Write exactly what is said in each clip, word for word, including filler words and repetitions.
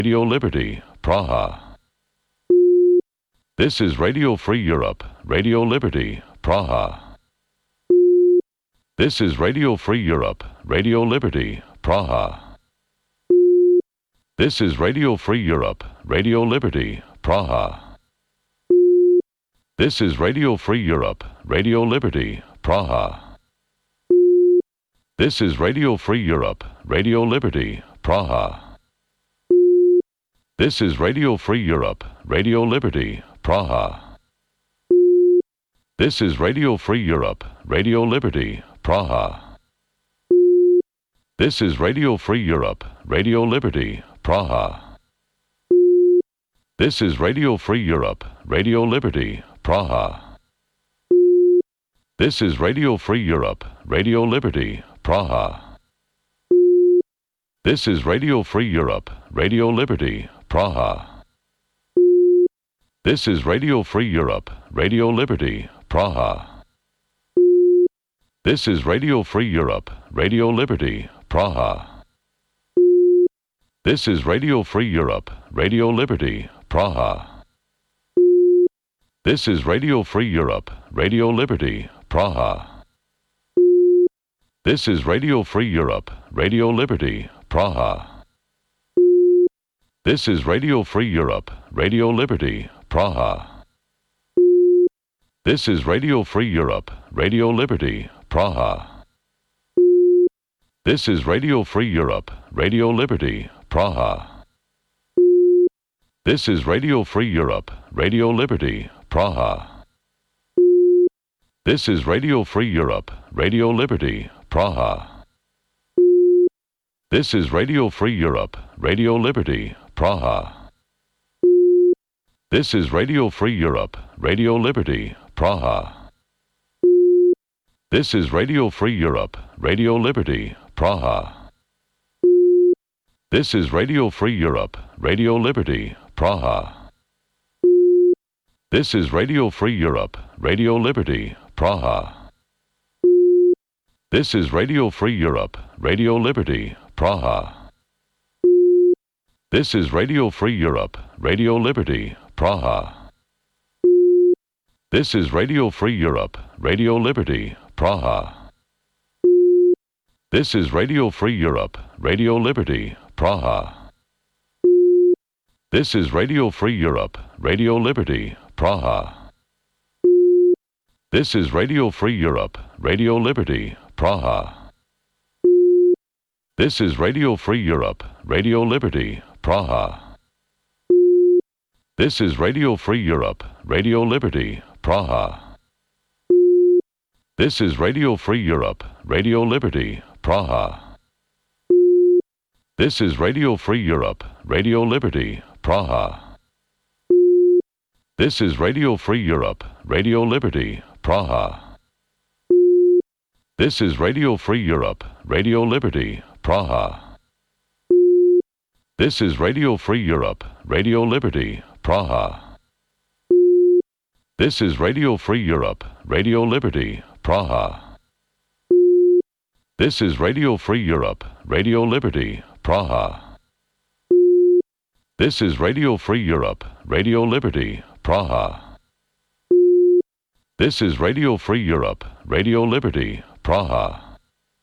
Radio Liberty, Praha. This is Radio Free Europe, Radio Liberty, Praha. This is Radio Free Europe, Radio Liberty, Praha. This is Radio Free Europe, Radio Liberty, Praha. This is Radio Free Europe, Radio Liberty, Praha. This is Radio Free Europe, Radio Liberty, Praha. This is Radio Free Europe, Radio Liberty, Praha. This is Radio Free Europe, Radio Liberty, Praha. This is Radio Free Europe, Radio Liberty, Praha. This is Radio Free Europe, Radio Liberty, Praha. This is Radio Free Europe, Radio Liberty, Praha. This is Radio Free Europe, Radio Liberty, Praha. This is Radio Free Europe, Radio Liberty, Praha. This is Radio Free Europe, Radio Liberty, Praha. This is Radio Free Europe, Radio Liberty, Praha. This is Radio Free Europe, Radio Liberty, Praha. This is Radio Free Europe, Radio Liberty, Praha. This is Radio Free Europe, Radio Liberty, Praha. This is Radio Free Europe, Radio Liberty, Praha. This is Radio Free Europe, Radio Liberty, Praha. This is Radio Free Europe, Radio Liberty, Praha. This is Radio Free Europe, Radio Liberty, Praha. This is Radio Free Europe, Radio Liberty, Praha. This is Radio Free Europe, Radio Liberty, Praha. This is Radio Free Europe, Radio Liberty, Praha. This is Radio Free Europe, Radio Liberty, Praha. This is Radio Free Europe, Radio Liberty, Praha. This is Radio Free Europe, Radio Liberty, Praha. This is Radio Free Europe, Radio Liberty, Praha. This is Radio Free Europe, Radio Liberty, Praha. This is Radio Free Europe, Radio Liberty, Praha. This is Radio Free Europe, Radio Liberty, Praha. This is Radio Free Europe, Radio Liberty, Praha. This is Radio Free Europe, Radio Liberty, Praha. This is Radio Free Europe, Radio Liberty, Praha. This is Radio Free Europe, Radio Liberty, Praha. This is Radio Free Europe, Radio Liberty, Praha. This is Radio Free Europe, Radio Liberty, Praha. This is Radio Free Europe, Radio Liberty, Praha. This is Radio Free Europe, Radio Liberty, Praha. This is Radio Free Europe, Radio Liberty, Praha. This is Radio Free Europe, Radio Liberty, Praha. This is Radio Free Europe, Radio Liberty, Praha. This is Radio Free Europe, Radio Liberty, Praha.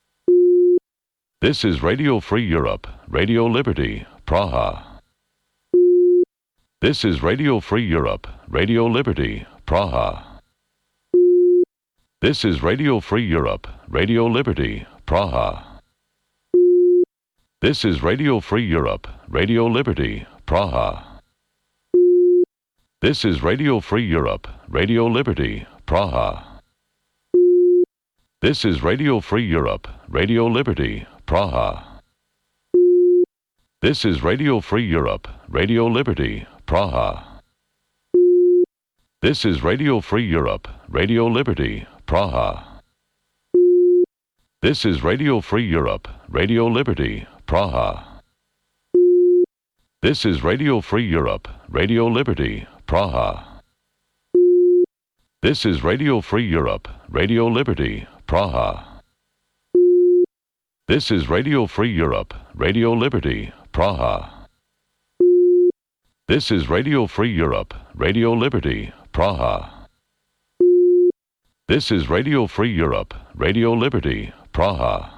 This is Radio Free Europe, Radio Liberty, Praha. This is Radio Free Europe, Radio Liberty, Praha. This is Radio Free Europe, Radio Liberty, Praha. This is Radio Free Europe, Radio Liberty, Praha. This is Radio Free Europe, Radio Liberty, Praha. This is Radio Free Europe, Radio Liberty, Praha. This is Radio Free Europe, Radio Liberty, Praha. This is Radio Free Europe, Radio Liberty, Praha. This is Radio Free Europe, Radio Liberty, Praha. This is Radio Free Europe, Radio Liberty, Praha. This is Radio Free Europe, Radio Liberty, Praha. This is Radio Free Europe, Radio Liberty, Praha. This is Radio Free Europe, Radio Liberty, Praha. This is Radio Free Europe, Radio Liberty, Praha.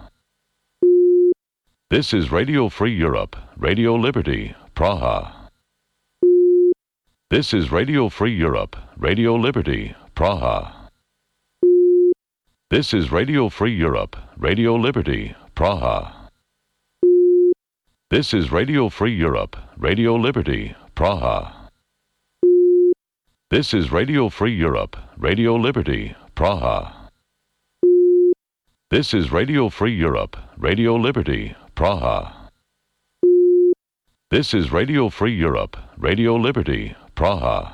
This is Radio Free Europe, Radio Liberty, Praha. This is Radio Free Europe, Radio Liberty, Praha. This is Radio Free Europe, Radio Liberty, Praha. This is Radio Free Europe, Radio Liberty, Praha. This is Radio Free Europe, Radio Liberty, Praha. This is Radio Free Europe, Radio Liberty, Praha. This is Radio Free Europe, Radio Liberty, Praha.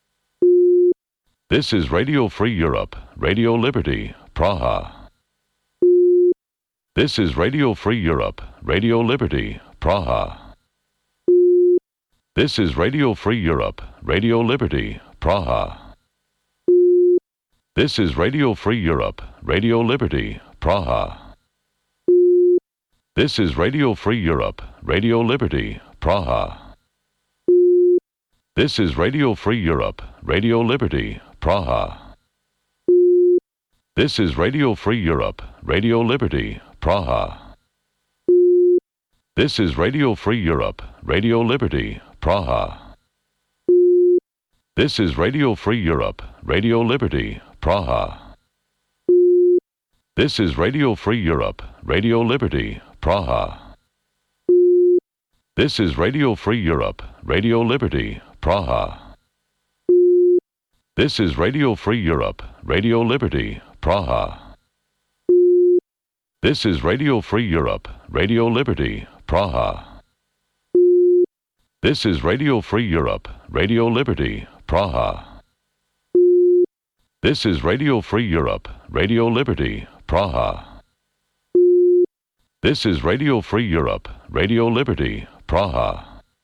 This is Radio Free Europe, Radio Liberty, Praha. This is Radio Free Europe, Radio Liberty, Praha. This is Radio Free Europe, Radio Liberty, Praha. This is Radio Free Europe, Radio Liberty, Praha. This is Radio Free Europe, Radio Liberty, Praha. This is Radio Free Europe, Radio Liberty, Praha. This is Radio Free Europe, Radio Liberty, Praha. This is Radio Free Europe, Radio Liberty, Praha. This is Radio Free Europe, Radio Liberty, Praha. This is Radio Free Europe, Radio Liberty, Praha. This is Radio Free Europe, Radio Liberty, Praha. This is Radio Free Europe, Radio Liberty, Praha. This is Radio Free Europe, Radio Liberty, Praha. This is Radio Free Europe, Radio Liberty, Praha. This is Radio Free Europe, Radio Liberty, Praha. This is Radio Free Europe, Radio Liberty, Praha.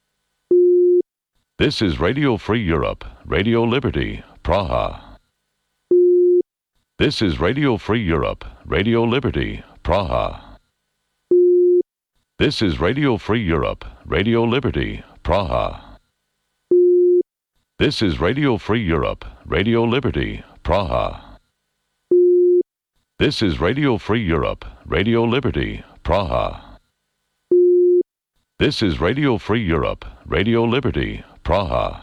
This is Radio Free Europe, Radio Liberty, Praha. This is Radio Free Europe, Radio Liberty, Praha. This is Radio Free Europe, Radio Liberty, Praha. This is Radio Free Europe, Radio Liberty, Praha. This is Radio Free Europe, Radio Liberty, Praha. This is Radio Free Europe, Radio Liberty, Praha.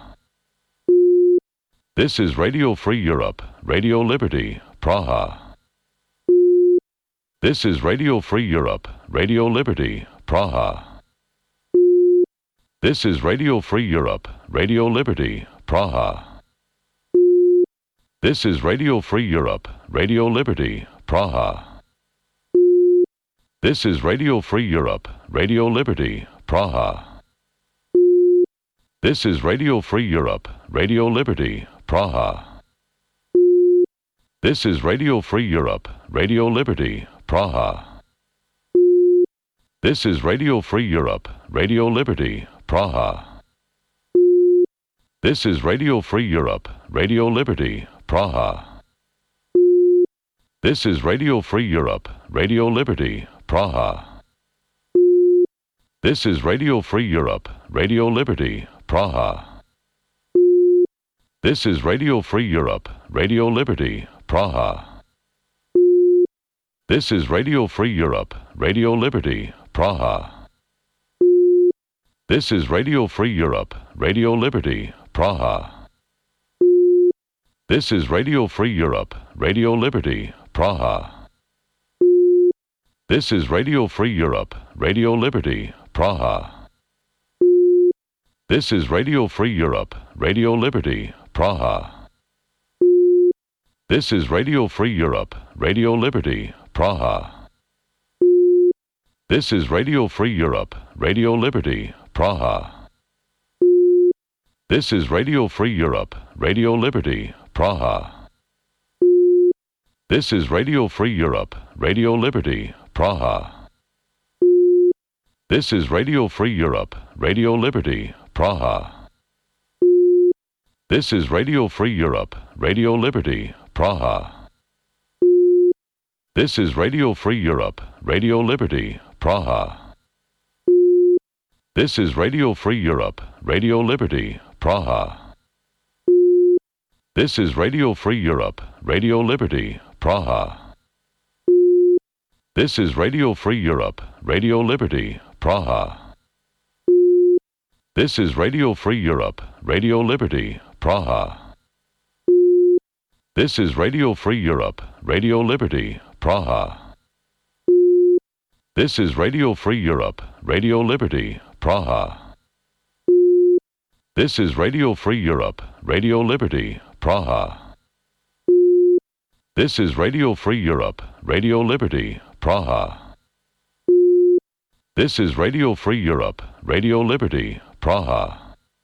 This is Radio Free Europe, Radio Liberty, Praha. This is Radio Free Europe, Radio Liberty, Praha. This is Radio Free Europe, Radio Liberty, Praha. This is Radio Free Europe, Radio Liberty, Praha. This is Radio Free Europe, Radio Liberty, Praha. This is Radio Free Europe, Radio Liberty, Praha. This is Radio Free Europe, Radio Liberty, Praha. This is Radio Free Europe, Radio Liberty, Praha. This is Radio Free Europe, Radio Liberty, Praha. This is Radio Free Europe, Radio Liberty, Praha. This is Radio Free Europe, Radio Liberty, Praha. This is Radio Free Europe, Radio Liberty, Praha. This is Radio Free Europe, Radio Liberty, Praha. This is Radio Free Europe, Radio Liberty, Praha. This is Radio Free Europe, Radio Liberty, Praha. This is Radio Free Europe, Radio Liberty, Praha. This is Radio Free Europe, Radio Liberty, Praha. This is Radio Free Europe, Radio Liberty, Praha. This is Radio Free Europe, Radio Liberty, Praha. This is Radio Free Europe, Radio Liberty, Praha. This is Radio Free Europe, Radio Liberty, Praha. This is Radio Free Europe, Radio Liberty, Praha. This is Radio Free Europe, Radio Liberty, Praha. This is Radio Free Europe, Radio Liberty, Praha. This is Radio Free Europe, Radio Liberty, Praha. This is Radio Free Europe, Radio Liberty, Praha. This is Radio Free Europe, Radio Liberty, Praha. This is Radio Free Europe, Radio Liberty, Praha. This is Radio Free Europe, Radio Liberty, Praha. This is Radio Free Europe, Radio Liberty, Praha. This is Radio Free Europe, Radio Liberty, Praha. This is Radio Free Europe, Radio Liberty, Praha. This is Radio Free Europe, Radio Liberty, Praha.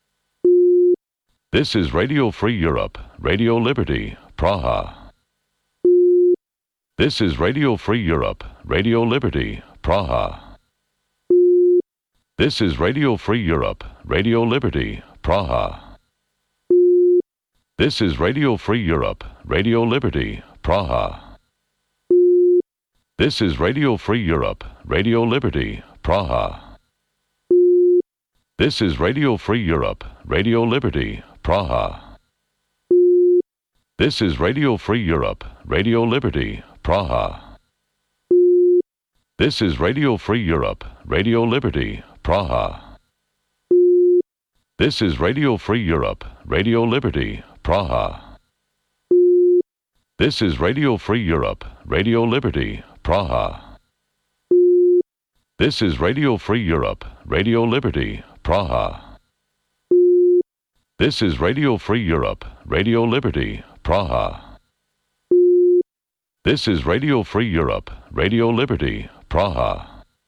This is Radio Free Europe, Radio Liberty, Praha. This is Radio Free Europe, Radio Liberty, Praha. This is Radio Free Europe, Radio Liberty, Praha. This is Radio Free Europe, Radio Liberty, Praha. This is Radio Free Europe, Radio Liberty, Praha. This is Radio Free Europe, Radio Liberty, Praha. This is Radio Free Europe, Radio Liberty, Praha. This is Radio Free Europe, Radio Liberty, Praha. This is Radio Free Europe, Radio Liberty, Praha. This is Radio Free Europe, Radio Liberty, Praha. This is Radio Free Europe, Radio Liberty, Praha. This is Radio Free Europe, Radio Liberty, Praha. This is Radio Free Europe, Radio Liberty, Praha.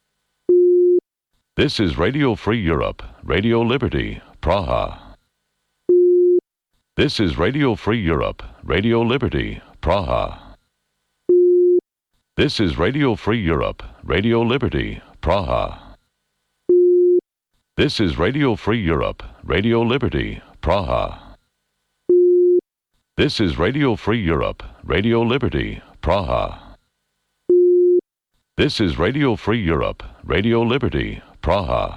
This is Radio Free Europe, Radio Liberty, Praha. This is Radio Free Europe, Radio Liberty, Praha. This is Radio Free Europe, Radio Liberty, Praha. This is Radio Free Europe, Radio Liberty, Praha. This is Radio Free Europe, Radio Liberty, Praha. This is Radio Free Europe, Radio Liberty, Praha.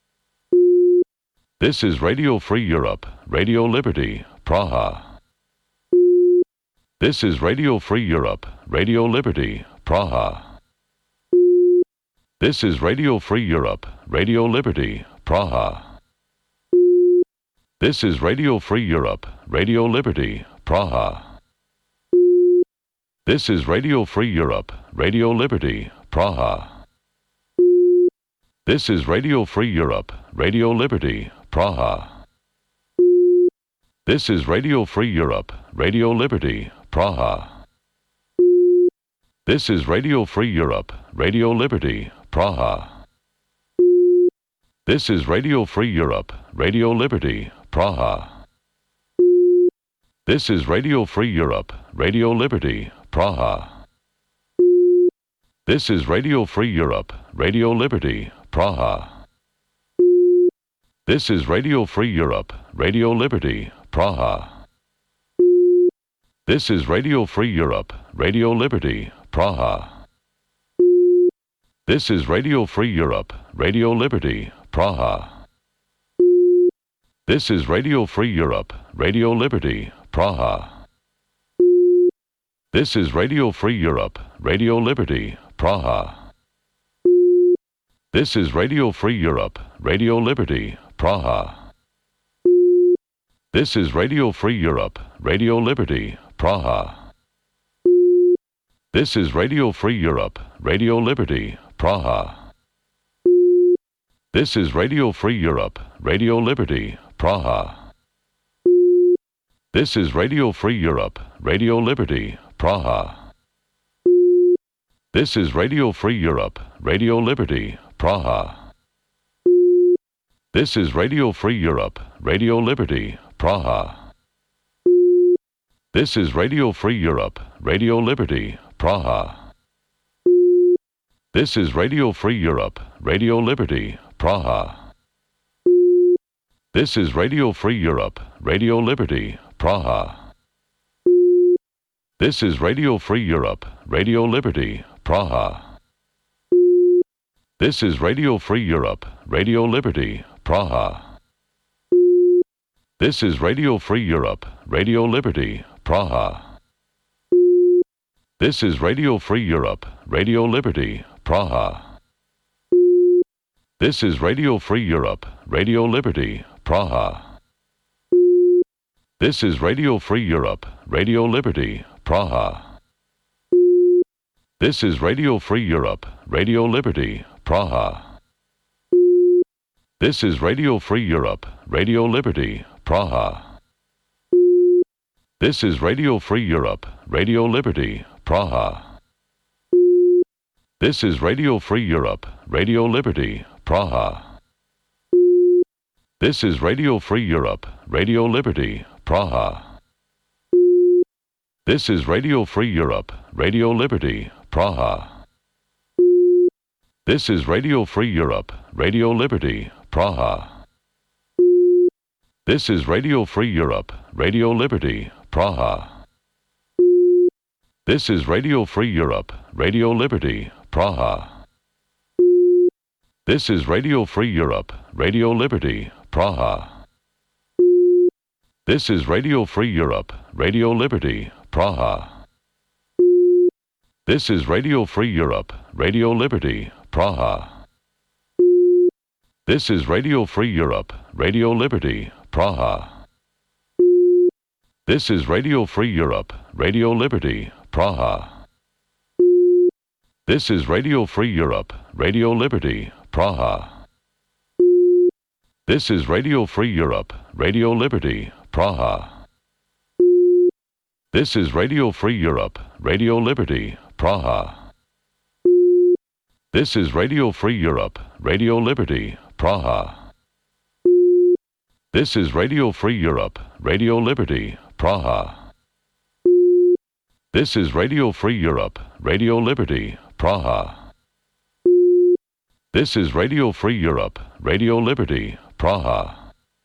This is Radio Free Europe, Radio Liberty, Praha. This is Radio Free Europe, Radio Liberty, Praha. This is Radio Free Europe, Radio Liberty, Praha. This is Radio Free Europe, Radio Liberty, Praha. This is Radio Free Europe, Radio Liberty, Praha. This is Radio Free Europe, Radio Liberty, Praha. This is Radio Free Europe, Radio Liberty, Praha. This is Radio Free Europe, Radio Liberty, Praha. This is Radio Free Europe, Radio Liberty, Praha. This is Radio Free Europe, Radio Liberty, Praha. This is Radio Free Europe, Radio Liberty, Praha. This is Radio Free Europe, Radio Liberty, Praha. This is Radio Free Europe, Radio Liberty, Praha. This is Radio Free Europe, Radio Liberty, Praha. This is Radio Free Europe, Radio Liberty, Praha. This is Radio Free Europe, Radio Liberty, Praha. This is Radio Free Europe, Radio Liberty, Praha. This is Radio Free Europe, Radio Liberty, Praha. This is Radio Free Europe, Radio Liberty, Praha. This is Radio Free Europe, Radio Liberty, Praha. This is Radio Free Europe, Radio Liberty, Praha. This is Radio Free Europe, Radio Liberty, Praha. This is Radio Free Europe, Radio Liberty, Praha. This is Radio Free Europe, Radio Liberty, Praha. This is Radio Free Europe, Radio Liberty, Praha. This is Radio Free Europe, Radio Liberty, Praha. This is Radio Free Europe, Radio Liberty, Praha. This is Radio Free Europe, Radio Liberty, Praha. This is Radio Free Europe, Radio Liberty, Praha. This is Radio Free Europe, Radio Liberty, Praha. This is Radio Free Europe, Radio Liberty, Praha. This is Radio Free Europe, Radio Liberty, Praha. This is Radio Free Europe, Radio Liberty, Praha. This is Radio Free Europe, Radio Liberty, Praha. This is Radio Free Europe, Radio Liberty, Praha. This is Radio Free Europe, Radio Liberty, Praha. This is Radio Free Europe, Radio Liberty, Praha. This is Radio Free Europe, Radio Liberty, Praha. This is Radio Free Europe, Radio Liberty, Praha. This is Radio Free Europe, Radio Liberty, Praha. This is Radio Free Europe, Radio Liberty, Praha. This is Radio Free Europe, Radio Liberty, Praha. This is Radio Free Europe, Radio Liberty, Praha. This is Radio Free Europe, Radio Liberty, Praha. This is Radio Free Europe, Radio Liberty, Praha. This is Radio Free Europe, Radio Liberty, Praha. This is Radio Free Europe, Radio Liberty, Praha. This is Radio Free Europe, Radio Liberty, Praha. This is Radio Free Europe, Radio Liberty, Praha. This is Radio Free Europe, Radio Liberty, Praha. This is Radio Free Europe, Radio Liberty, Praha. This is Radio Free Europe, Radio Liberty, Praha. This is Radio Free Europe, Radio Liberty, Praha.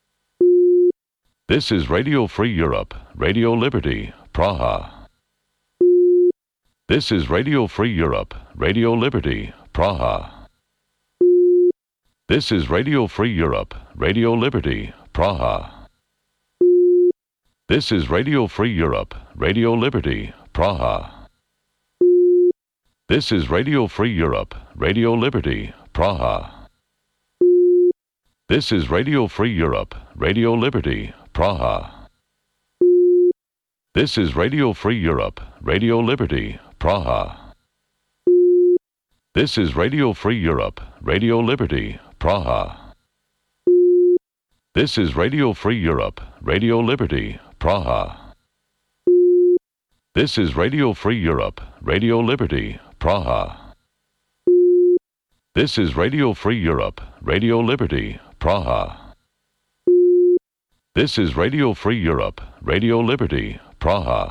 This is Radio Free Europe, Radio Liberty, Praha. This is Radio Free Europe, Radio Liberty, Praha. This is Radio Free Europe, Radio Liberty, Praha. This is Radio Free Europe, Radio Liberty, Praha. This is Radio Free Europe, Radio Liberty, Praha. This is Radio Free Europe, Radio Liberty, Praha. This is Radio Free Europe, Radio Liberty, Praha. This is Radio Free Europe, Radio Liberty, Praha. This is Radio Free Europe, Radio Liberty, Praha. This is Radio Free Europe, Radio Liberty, Praha. This is Radio Free Europe, Radio Liberty, Praha. This is Radio Free Europe, Radio Liberty, Praha.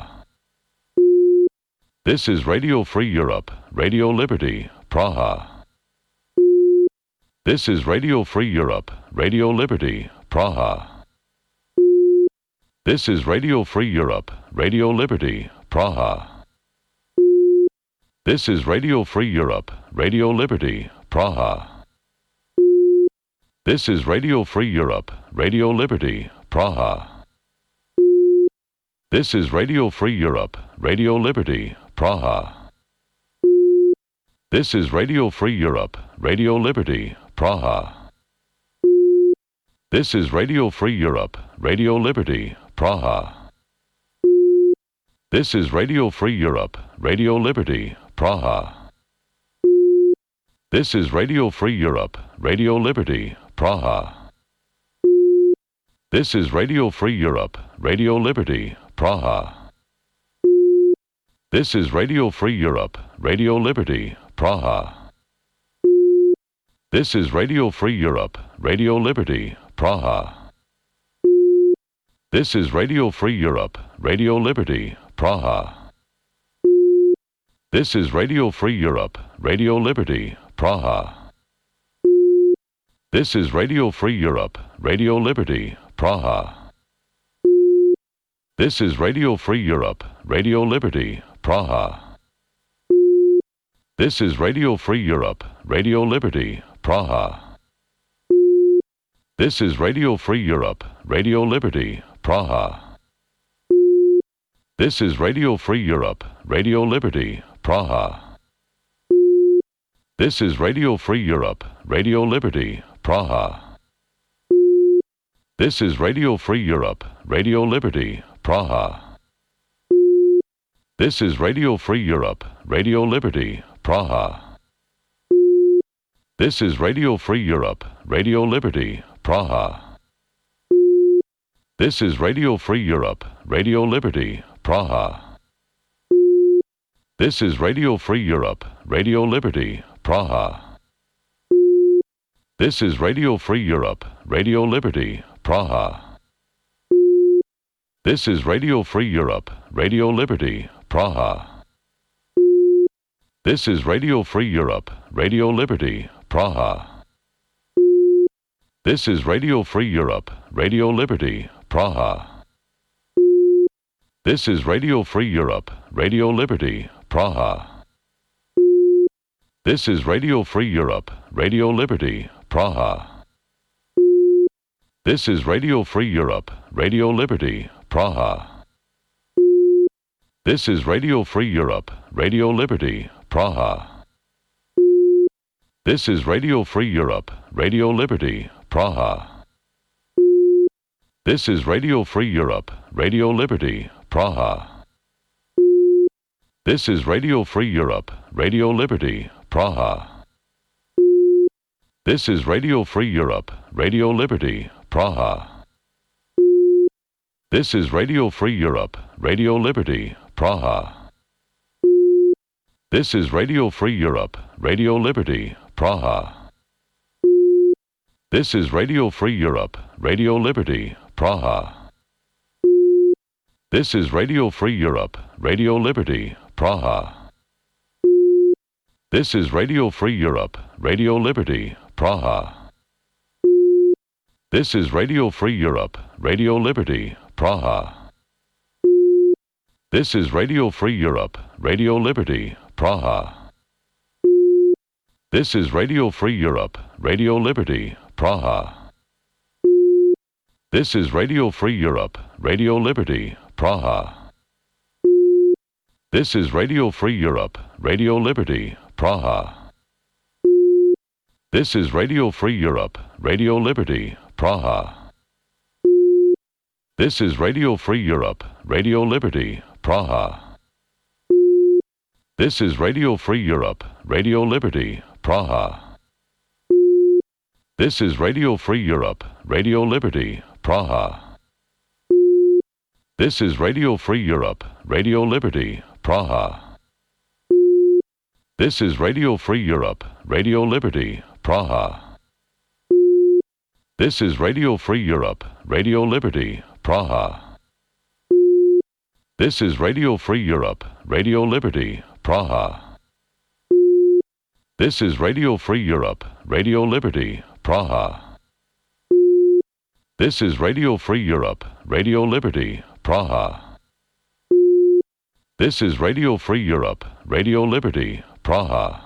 This is Radio Free Europe, Radio Liberty, Praha. This is Radio Free Europe, Radio Liberty, Praha. This is Radio Free Europe, Radio Liberty, Praha. This is Radio Free Europe, Radio Liberty, Praha. This is Radio Free Europe, Radio Liberty, Praha. This is Radio Free Europe, Radio Liberty, Praha. This is Radio Free Europe, Radio Liberty, Praha. This is Radio Free Europe, Radio Liberty, Praha. This is Radio Free Europe, Radio Liberty, Praha. This is Radio Free Europe, Radio Liberty, Praha. This is Radio Free Europe, Radio Liberty, Praha. This is Radio Free Europe, Radio Liberty, Praha. This is Radio Free Europe, Radio Liberty, Praha. This is Radio Free Europe, Radio Liberty, Praha. This is Radio Free Europe, Radio Liberty, Praha. This is Radio Free Europe, Radio Liberty, Praha. This is Radio Free Europe, Radio Liberty, Praha. This is Radio Free Europe, Radio Liberty, Praha. This is Radio Free Europe, Radio Liberty, Praha. This is Radio Free Europe, Radio Liberty, Praha. This is Radio Free Europe, Radio Liberty, Praha. This is Radio Free Europe, Radio Liberty, Praha. This is Radio Free Europe, Radio Liberty, Praha. This is Radio Free Europe, Radio Liberty, Praha. This is Radio Free Europe, Radio Liberty, Praha. This is Radio Free Europe, Radio Liberty, Praha. This is Radio Free Europe, Radio Liberty, Praha. This is Radio Free Europe, Radio Liberty, Praha. This is Radio Free Europe, Radio Liberty, Praha. This is Radio Free Europe, Radio Liberty, Praha. This is Radio Free Europe, Radio Liberty, Praha. This is Radio Free Europe, Radio Liberty, Praha. This is Radio Free Europe, Radio Liberty, Praha. This is Radio Free Europe, Radio Liberty, Praha. This is Radio Free Europe, Radio Liberty, Praha. This is Radio Free Europe, Radio Liberty, Praha. This is Radio Free Europe, Radio Liberty, Praha. This is Radio Free Europe, Radio Liberty, Praha. This is Radio Free Europe, Radio Liberty, Praha. This is Radio Free Europe, Radio Liberty, Praha. This is Radio Free Europe, Radio Liberty, Praha. This is Radio Free Europe, Radio Liberty, Praha. This is Radio Free Europe, Radio Liberty, Praha. This is Radio Free Europe, Radio Liberty, Praha. This is Radio Free Europe, Radio Liberty, Praha. This is Radio Free Europe, Radio Liberty, Praha. This is Radio Free Europe, Radio Liberty, Praha. This is Radio Free Europe, Radio Liberty, Praha. This is Radio Free Europe, Radio Liberty, Praha. This is Radio Free Europe, Radio Liberty, Praha. This is Radio Free Europe, Radio Liberty, Praha. This is Radio Free Europe, Radio Liberty, Praha. This is Radio Free Europe, Radio Liberty, Praha. This is Radio Free Europe, Radio Liberty, Praha. This is Radio Free Europe, Radio Liberty, Praha. This is Radio Free Europe, Radio Liberty, Praha. This is Radio Free Europe, Radio Liberty, Praha. This is Radio Free Europe, Radio Liberty, Praha. This is Radio Free Europe, Radio Liberty, Praha.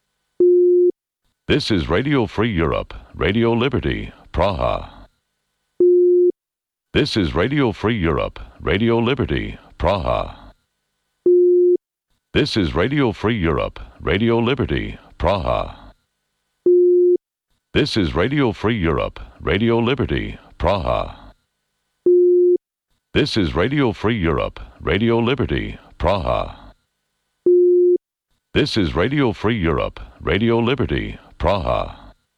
This is Radio Free Europe, Radio Liberty, Praha. This is Radio Free Europe, Radio Liberty, Praha. This is Radio Free Europe, Radio Liberty, Praha. This is Radio Free Europe, Radio Liberty, Praha. This is Radio Free Europe, Radio Liberty, Praha. This is Radio Free Europe, Radio Liberty, Praha.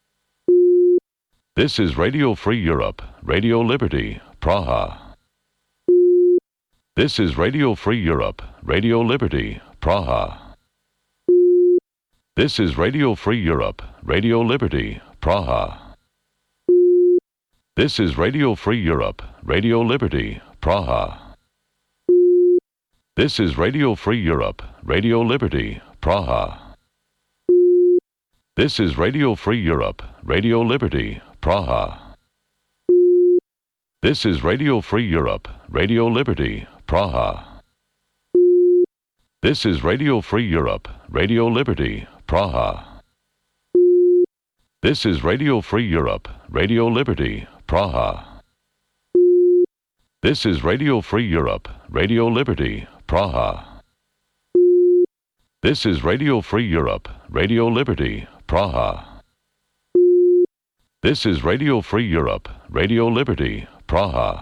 This is Radio Free Europe, Radio Liberty, Praha. This is Radio Free Europe, Radio Liberty, Praha. This is Radio Free Europe, Radio Liberty, Praha. This is Radio Free Europe, Radio Liberty, Praha. This is Radio Free Europe, Radio Liberty, Praha. This is Radio Free Europe, Radio Liberty, Praha. This is Radio Free Europe, Radio Liberty, Praha. This is Radio Free Europe, Radio Liberty, Praha. This is Radio Free Europe, Radio Liberty, Praha. This is Radio Free Europe, Radio Liberty, Praha. This is Radio Free Europe, Radio Liberty, Praha. This is Radio Free Europe, Radio Liberty, Praha.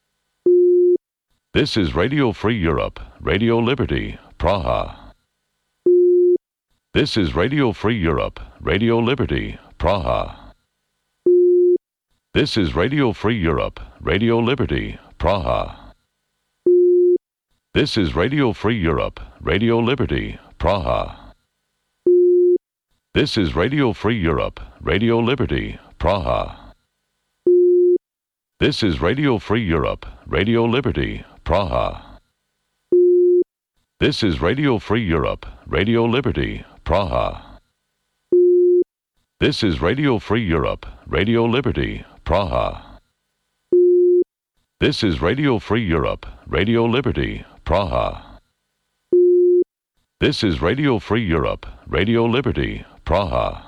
This is Radio Free Europe, Radio Liberty, Praha. This is Radio Free Europe, Radio Liberty, Praha. This is Radio Free Europe, Radio Liberty, Praha. This is Radio Free Europe, Radio Liberty, Praha. This is Radio Free Europe, Radio Liberty, Praha. This is Radio Free Europe, Radio Liberty, Praha. This is Radio Free Europe, Radio Liberty, Praha. This is Radio Free Europe, Radio Liberty, Praha. This is Radio Free Europe, Radio Liberty, Praha. This is Radio Free Europe, Radio Liberty, Praha.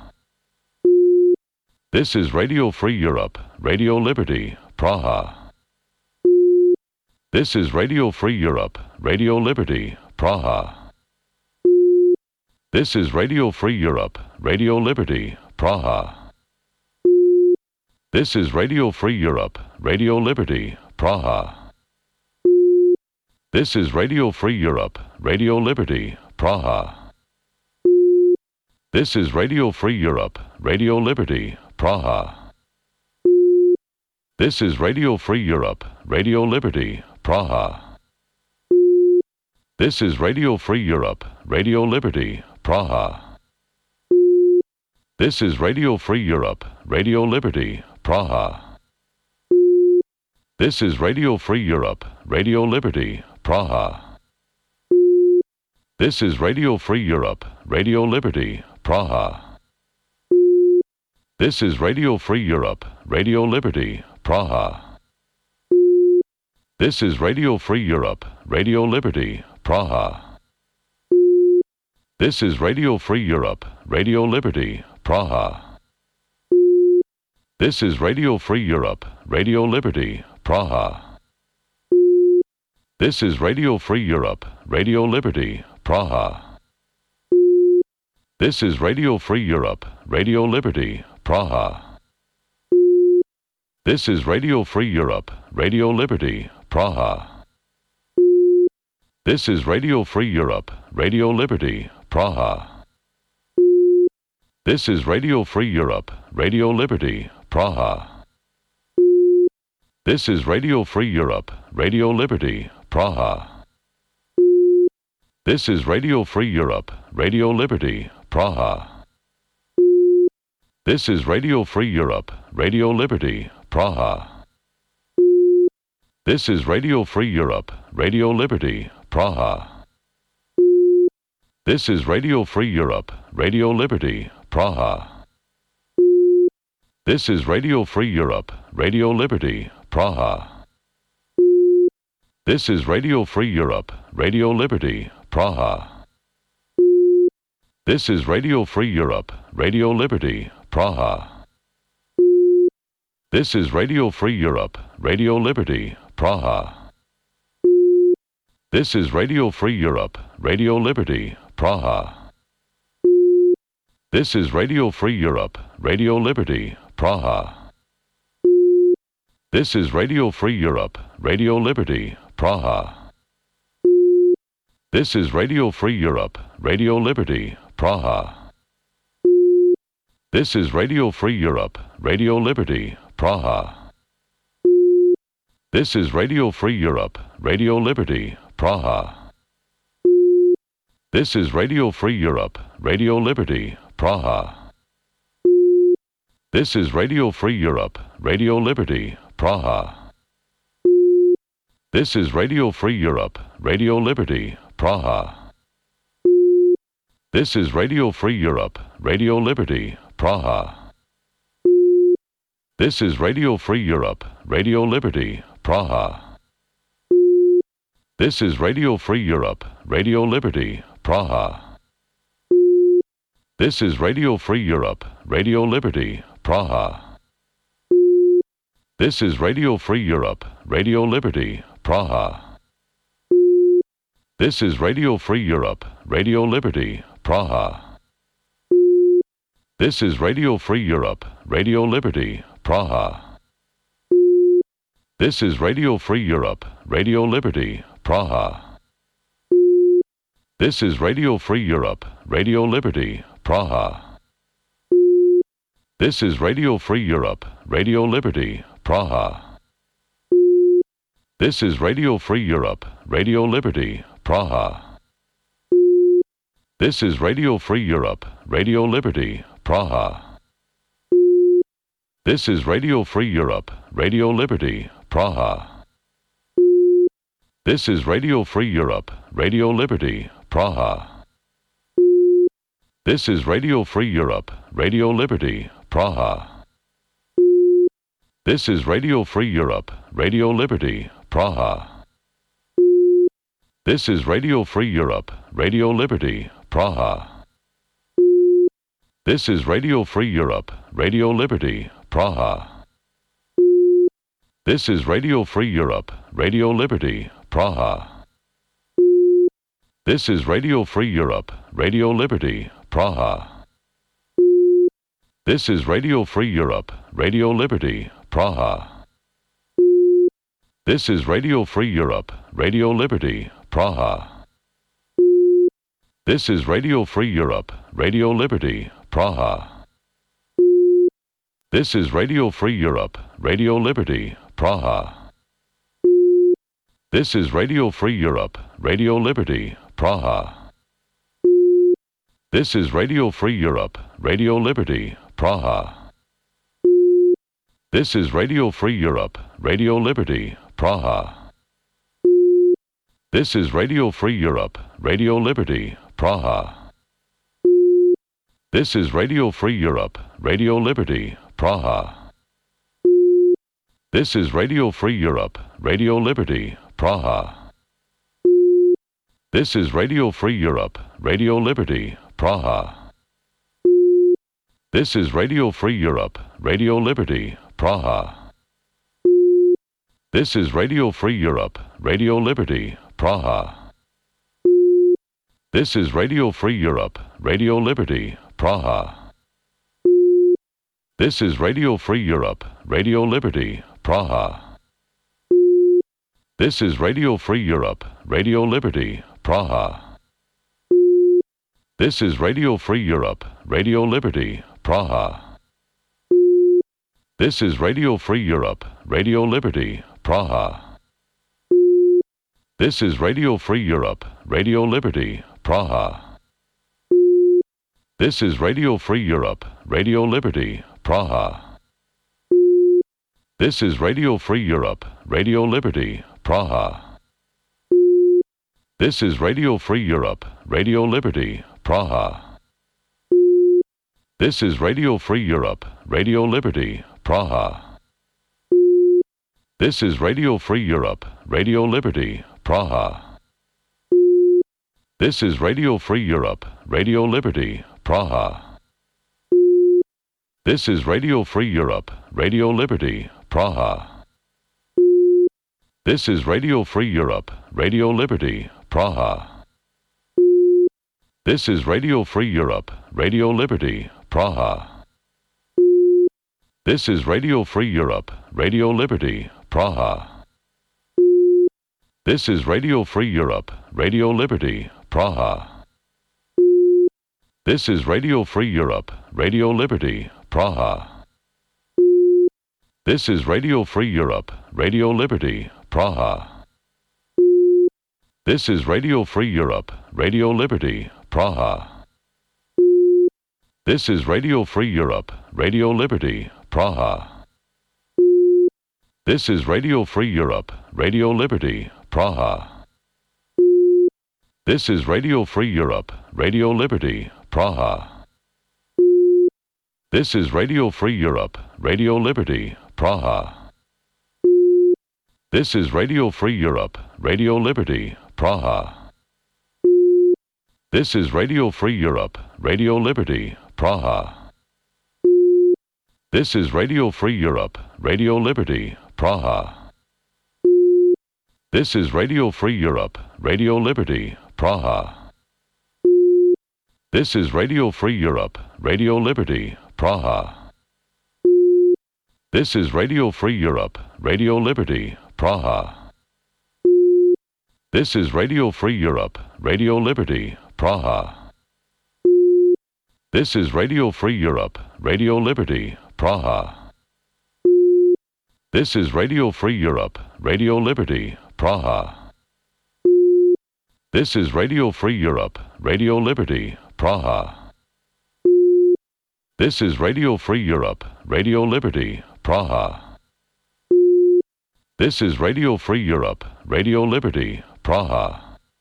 This is Radio Free Europe, Radio Liberty, Praha. This is Radio Free Europe, Radio Liberty, Praha. This is Radio Free Europe, Radio Liberty, Praha. This is Radio Free Europe, Radio Liberty, Praha. This is Radio Free Europe, Radio Liberty, Praha. This is Radio Free Europe, Radio Liberty, Praha. This is Radio Free Europe, Radio Liberty, Praha. This is Radio Free Europe, Radio Liberty, Praha. This is Radio Free Europe, Radio Liberty, Praha. This is Radio Free Europe, Radio Liberty, Praha. This is Radio Free Europe, Radio Liberty, Praha. This is Radio Free Europe, Radio Liberty, Praha. This is Radio Free Europe, Radio Liberty, Praha. This is Radio Free Europe, Radio Liberty, Praha. This is Radio Free Europe, Radio Liberty, Praha. This is Radio Free Europe, Radio Liberty, Praha. This is Radio Free Europe, Radio Liberty, Praha. This is Radio Free Europe, Radio Liberty, Praha. This is Radio Free Europe, Radio Liberty, Praha. This is Radio Free Europe, Radio Liberty, Praha. This is Radio Free Europe, Radio Liberty, Praha. This is Radio Free Europe, Radio Liberty, Praha. This is Radio Free Europe, Radio Liberty, Praha. This is Radio Free Europe, Radio Liberty, Praha. This is Radio Free Europe, Radio Liberty, Praha. This is Radio Free Europe, Radio Liberty, Praha. This is Radio Free Europe, Radio Liberty, Praha. This is Radio Free Europe, Radio Liberty, Praha. This is Radio Free Europe, Radio Liberty, Praha. This is Radio Free Europe, Radio Liberty, Praha. This is Radio Free Europe, Radio Liberty, Praha. This is Radio Free Europe, Radio Liberty, Praha. This is Radio Free Europe, Radio Liberty, Praha. This is Radio Free Europe, Radio Liberty, Praha. This is Radio Free Europe, Radio Liberty, Praha. This is Radio Free Europe, Radio Liberty, Praha. This is Radio Free Europe, Radio Liberty, Praha. This is Radio Free Europe, Radio Liberty, Praha. This is Radio Free Europe, Radio Liberty, Praha. This is Radio Free Europe, Radio Liberty, Praha. This is Radio Free Europe, Radio Liberty, Praha. This is Radio Free Europe, Radio Liberty, Praha. This is Radio Free Europe, Radio Liberty, Praha. This is Radio Free Europe, Radio Liberty, Praha. This is Radio Free Europe, Radio Liberty, Praha. This is Radio Free Europe, Radio Liberty, Praha. This is Radio Free Europe, Radio Liberty, Praha. This is Radio Free Europe, Radio Liberty, Praha. This is Radio Free Europe, Radio Liberty, Praha. This is Radio Free Europe, Radio Liberty, Praha. This is Radio Free Europe, Radio Liberty, Praha. This is Radio Free Europe, Radio Liberty, Praha. This is Radio Free Europe, Radio Liberty, Praha. This is Radio Free Europe, Radio Liberty, Praha. This is Radio Free Europe, Radio Liberty, Praha. This is Radio Free Europe, Radio Liberty, Praha. This is Radio Free Europe, Radio Liberty, Praha. This is Radio Free Europe, Radio Liberty, Praha. This is Radio Free Europe, Radio Liberty, Praha. This is Radio Free Europe, Radio Liberty, Praha. This is Radio Free Europe, Radio Liberty, Praha. This is Radio Free Europe, Radio Liberty, Praha. This is Radio Free Europe, Radio Liberty, Praha. This is Radio Free Europe, Radio Liberty, Praha. This is Radio Free Europe, Radio Liberty, Praha. This is Radio Free Europe, Radio Liberty, Praha. This is Radio Free Europe, Radio Liberty, Praha. This is Radio Free Europe, Radio Liberty, Praha. This is Radio Free Europe, Radio Liberty, Praha. This is Radio Free Europe, Radio Liberty, Praha. This is Radio Free Europe, Radio Liberty, Praha. This is Radio Free Europe, Radio Liberty, Praha. This is Radio Free Europe, Radio Liberty, Praha. This is Radio Free Europe, Radio Liberty, Praha. This is Radio Free Europe, Radio Liberty, Praha. This is Radio Free Europe, Radio Liberty, Praha. This is Radio Free Europe, Radio Liberty, Praha. This is Radio Free Europe, Radio Liberty, Praha. This is Radio Free Europe, Radio Liberty, Praha. This is Radio Free Europe, Radio Liberty, Praha. This is Radio Free Europe, Radio Liberty, Praha. This is Radio Free Europe, Radio Liberty, Praha. This is Radio Free Europe, Radio Liberty, Praha. This is Radio Free Europe, Radio Liberty, Praha. This is Radio Free Europe, Radio Liberty, Praha. This is Radio Free Europe, Radio Liberty, Praha. This is Radio Free Europe, Radio Liberty, Praha. This is Radio Free Europe, Radio Liberty, Praha. This is Radio Free Europe, Radio Liberty, Praha. This is Radio Free Europe, Radio Liberty, Praha. This is Radio Free Europe, Radio Liberty, Praha. This is Radio Free Europe, Radio Liberty, Praha. This is Radio Free Europe, Radio Liberty, Praha. This is Radio Free Europe, Radio Liberty, Praha. This is Radio Free Europe, Radio Liberty, Praha. This is Radio Free Europe, Radio Liberty, Praha. This is Radio Free Europe, Radio Liberty, Praha. This is Radio Free Europe, Radio Liberty, Praha. This is Radio Free Europe, Radio Liberty, Praha. This is Radio Free Europe, Radio Liberty, Praha. This is Radio Free Europe, Radio Liberty, Praha. This is Radio Free Europe, Radio Liberty, Praha. This is Radio Free Europe, Radio Liberty, Praha. This is Radio Free Europe, Radio Liberty, Praha. This is Radio Free Europe, Radio Liberty, Praha. This is Radio Free Europe, Radio Liberty, Praha. This is Radio Free Europe, Radio Liberty, Praha.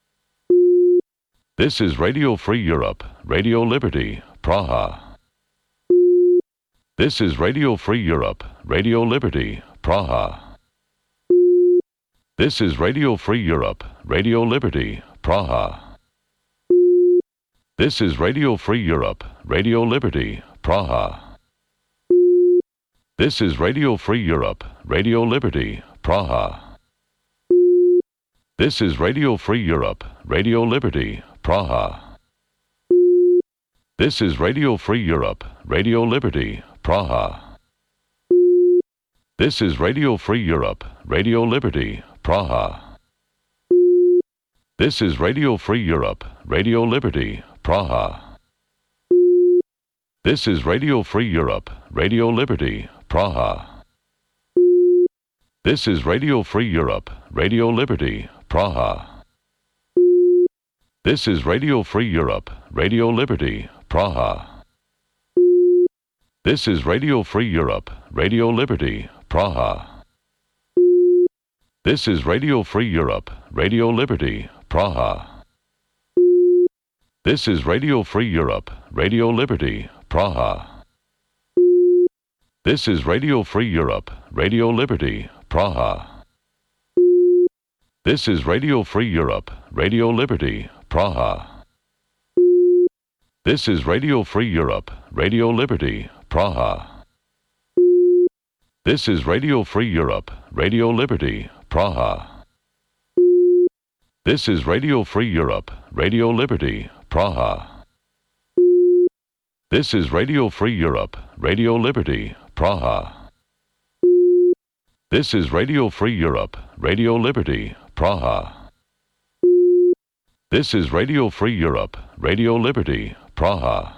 This is Radio Free Europe, Radio Liberty, Praha. This is Radio Free Europe, Radio Liberty, Praha. This is Radio Free Europe, Radio Liberty, Praha. This is Radio Free Europe, Radio Liberty, Praha. This is Radio Free Europe, Radio Liberty, Praha. This is Radio Free Europe, Radio Liberty, Praha. This is Radio Free Europe, Radio Liberty, Praha. This is Radio Free Europe, Radio Liberty, Praha. This is Radio Free Europe, Radio Liberty, Praha. This is Radio Free Europe, Radio Liberty, Praha. This is Radio Free Europe, Radio Liberty, Praha. This is Radio Free Europe, Radio Liberty, Praha. This is Radio Free Europe, Radio Liberty, Praha. This is Radio Free Europe, Radio Liberty, Praha. This is Radio Free Europe, Radio Liberty, Praha. This is Radio Free Europe, Radio Liberty, Praha. This is Radio Free Europe, Radio Liberty, Praha. This is Radio Free Europe, Radio Liberty, Praha. This is Radio Free Europe, Radio Liberty, Praha. This is Radio Free Europe, Radio Liberty, Praha. This is Radio Free Europe, Radio Liberty, Praha. This is Radio Free Europe, Radio Liberty, Praha. This is Radio Free Europe, Radio Liberty, Praha.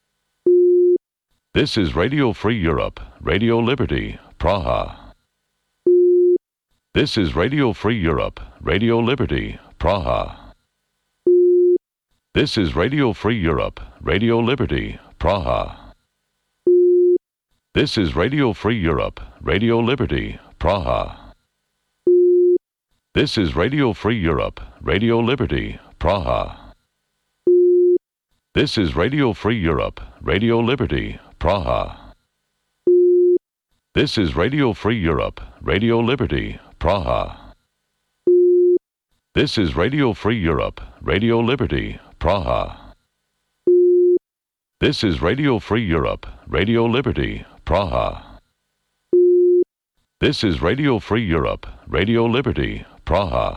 This is Radio Free Europe, Radio Liberty, Praha. This is Radio Free Europe, Radio Liberty, Praha. This is Radio Free Europe, Radio Liberty, Praha. This is Radio Free Europe, Radio Liberty, Praha. This is Radio Free Europe, Radio Liberty, Praha. This is Radio Free Europe, Radio Liberty, Praha. This is Radio Free Europe, Radio Liberty, Praha. This is Radio Free Europe, Radio Liberty, Praha. This is Radio Free Europe, Radio Liberty, Praha. This is Radio Free Europe, Radio Liberty, Praha.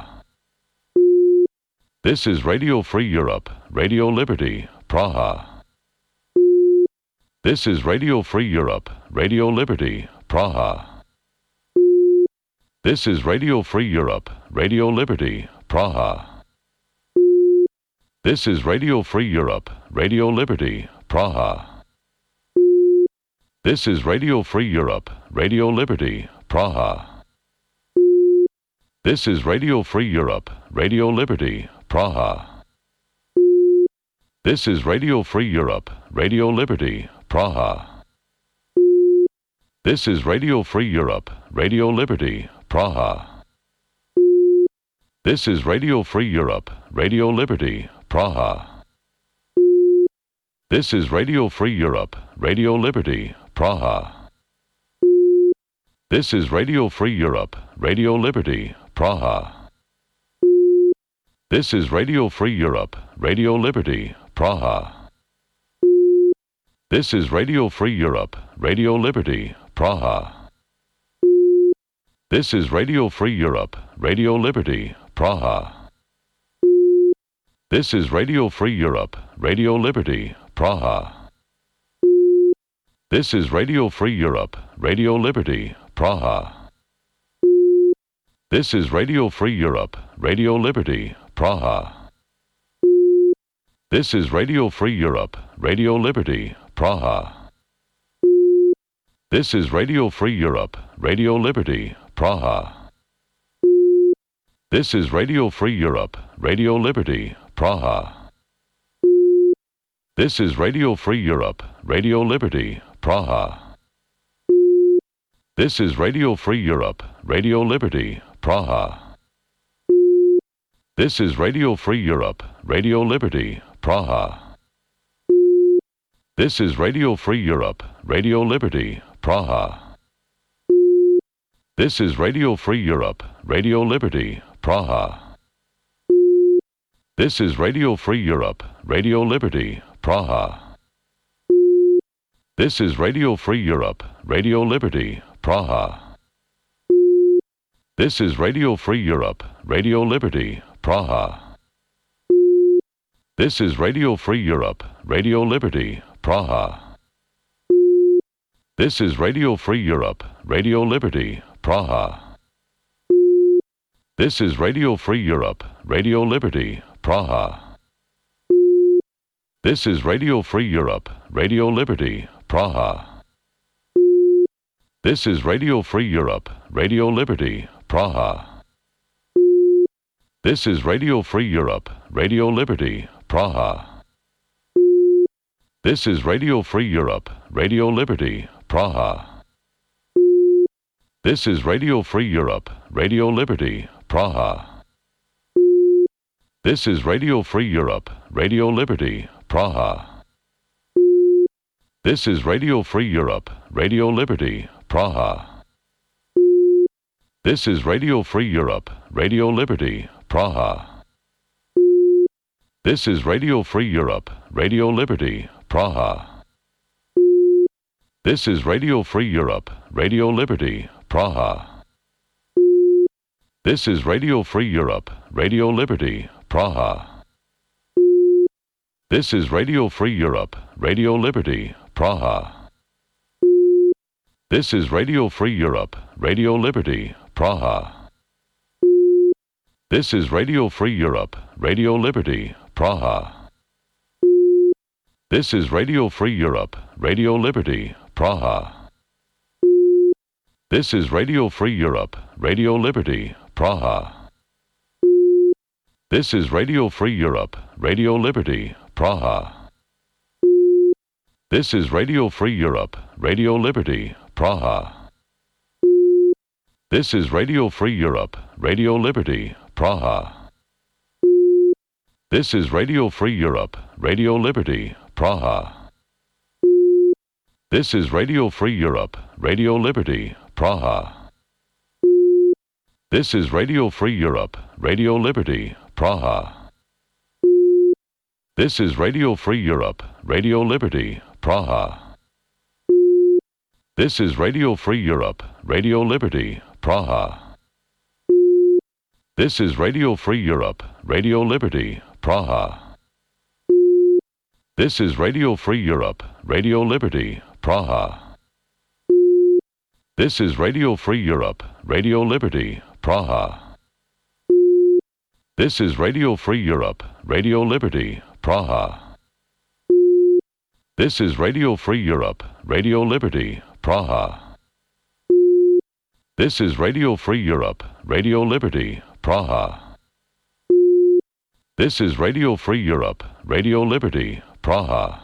This is Radio Free Europe, Radio Liberty, Praha. This is Radio Free Europe, Radio Liberty, Praha. This is Radio Free Europe, Radio Liberty, Praha. This is Radio Free Europe, Radio Liberty, Praha. This is Radio Free Europe, Radio Liberty, Praha. This is Radio Free Europe, Radio Liberty, Praha. This is Radio Free Europe, Radio Liberty, Praha. This is Radio Free Europe, Radio Liberty, Praha. This is Radio Free Europe, Radio Liberty, Praha. This is Radio Free Europe, Radio Liberty, Praha. This is Radio Free Europe, Radio Liberty, Praha. This is Radio Free Europe, Radio Liberty, Praha. This is Radio Free Europe, Radio Liberty, Praha. This is Radio Free Europe, Radio Liberty, Praha. This is Radio Free Europe, Radio Liberty, Praha. This is Radio Free Europe, Radio Liberty, Praha. This is Radio Free Europe, Radio Liberty, Praha. This is Radio Free Europe, Radio Liberty, Praha. This is Radio Free Europe, Radio Liberty, Praha. This is Radio Free Europe, Radio Liberty, Praha. This is Radio Free Europe, Radio Liberty, Praha. This is Radio Free Europe, Radio Liberty, Praha. This is Radio Free Europe, Radio Liberty, Praha. This is Radio Free Europe, Radio Liberty, Praha. This is Radio Free Europe, Radio Liberty, Praha. This is Radio Free Europe, Radio Liberty, Praha. This is Radio Free Europe, Radio Liberty, Praha. This is Radio Free Europe, Radio Liberty, Praha. This is Radio Free Europe, Radio Liberty, Praha. This is Radio Free Europe, Radio Liberty, Praha. This is Radio Free Europe, Radio Liberty, Praha. This is Radio Free Europe, Radio Liberty, Praha. This is Radio Free Europe, Radio Liberty, Praha. This is Radio Free Europe, Radio Liberty, Praha. This is Radio Free Europe, Radio Liberty, Praha. This is Radio Free Europe, Radio Liberty, Praha. This is Radio Free Europe, Radio Liberty, Praha. This is Radio Free Europe, Radio Liberty, Praha. This is Radio Free Europe, Radio Liberty, Praha. This is Radio Free Europe, Radio Liberty, Praha. This is Radio Free Europe, Radio Liberty, Praha. This is Radio Free Europe, Radio Liberty, Praha. This is Radio Free Europe, Radio Liberty, Praha. This is Radio Free Europe, Radio Liberty, Praha. This is Radio Free Europe, Radio Liberty, Praha. This is Radio Free Europe, Radio Liberty, Praha. This is Radio Free Europe, Radio Liberty, Praha. This is Radio Free Europe, Radio Liberty, Praha. This is Radio Free Europe, Radio Liberty, Praha. This is Radio Free Europe, Radio Liberty, Praha. This is Radio Free Europe, Radio Liberty, Praha. This is Radio Free Europe, Radio Liberty, Praha. This is Radio Free Europe, Radio Liberty, Praha. This is Radio Free Europe, Radio Liberty, Praha. This is Radio Free Europe, Radio Liberty, Praha. This is Radio Free Europe, Radio Liberty, Praha. This is Radio Free Europe, Radio Liberty, Praha. This is Radio Free Europe, Radio Liberty, Praha. This is Radio Free Europe, Radio Liberty, Praha. This is Radio Free Europe, Radio Liberty, Praha. This is Radio Free Europe, Radio Liberty, Praha. This is Radio Free Europe, Radio Liberty, Praha.